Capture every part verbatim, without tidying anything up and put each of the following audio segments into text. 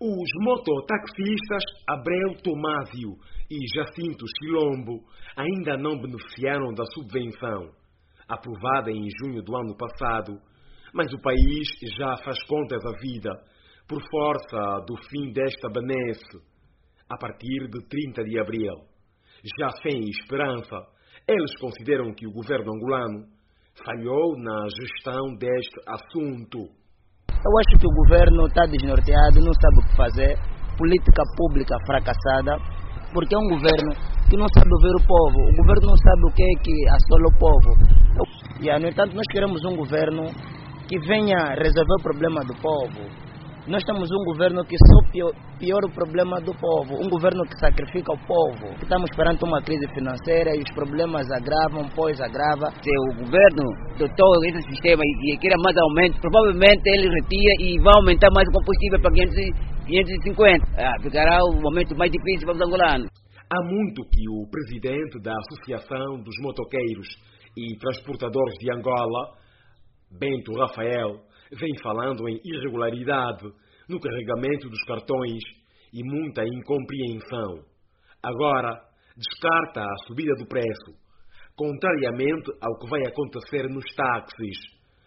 Os mototaxistas Abreu Tomásio e Jacinto Chilombo ainda não beneficiaram da subvenção, aprovada em junho do ano passado, mas o país já faz contas à vida por força do fim desta benesse, a partir de trinta de abril. Já sem esperança, eles consideram que o governo angolano falhou na gestão deste assunto. Eu acho que o governo está desnorteado, não sabe o que fazer, política pública fracassada, porque é um governo que não sabe ouvir o povo, o governo não sabe o que é que assola o povo. E, no entanto, nós queremos um governo que venha resolver o problema do povo. Nós temos um governo que só piora o problema do povo, um governo que sacrifica o povo. Estamos perante uma crise financeira e os problemas agravam, pois agrava. Se o governo dotou esse sistema e queira mais aumento, provavelmente ele retira e vai aumentar mais o combustível para quinhentos e cinquenta. Ah, ficará o momento mais difícil para os angolanos. Há muito que o presidente da Associação dos Motoqueiros e Transportadores de Angola, Bento Rafael, vem falando em irregularidade no carregamento dos cartões e muita incompreensão. Agora, descarta a subida do preço, contrariamente ao que vai acontecer nos táxis.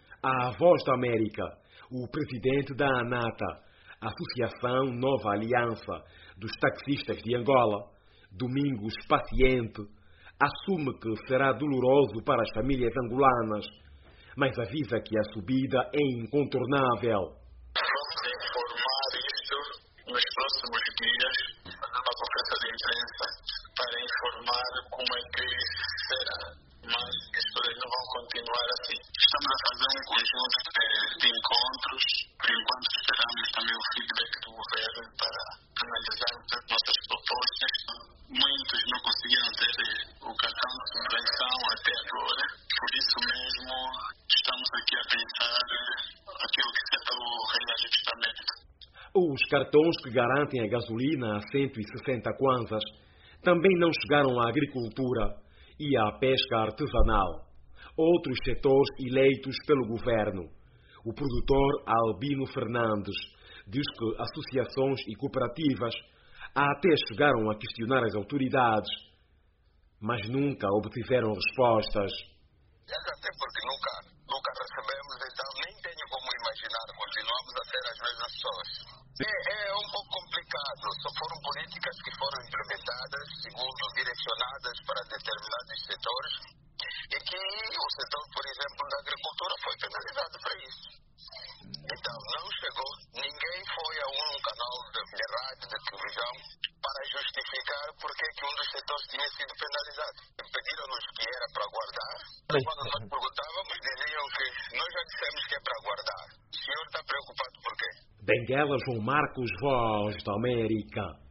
À Voz da América, o presidente da ANATA, Associação Nova Aliança dos Taxistas de Angola, Domingos Paciente, assume que será doloroso para as famílias angolanas, mas avisa que a subida é incontornável. Vamos informar isto nos próximos dias, fazer uma conferência de imprensa para informar como é que será. Mas as coisas não vão continuar assim. Estamos a fazer um conjunto de, de encontros. Por enquanto esperamos também o feedback do governo para analisar as nossas propostas. Muitos não conseguiram ter o cartão de subvenção até agora. Por isso mesmo, estamos aqui a pensar aquilo que será o reajustamento. Os cartões que garantem a gasolina a cento e sessenta kwanzas também não chegaram à agricultura e à pesca artesanal, outros setores eleitos pelo governo. O produtor Albino Fernandes diz que associações e cooperativas até chegaram a questionar as autoridades, mas nunca obtiveram respostas. Até porque nunca, nunca recebemos, então nem tenho como imaginar, continuamos a ser as mesmas pessoas. É, é um pouco complicado, só foram políticas que foram implementadas, segundo direcionadas para determinados setores, e que o setor, por exemplo, da agricultura foi penalizado para isso. Então, não chegou, ninguém foi a um canal de, de rádio, de televisão, para justificar porque que um dos setores tinha sido penalizado. Pediram-nos que era para guardar, mas quando nós perguntávamos, diziam que nós já dissemos que é para guardar. O senhor está preocupado por quê? Benguela João Marcos, Voz da América.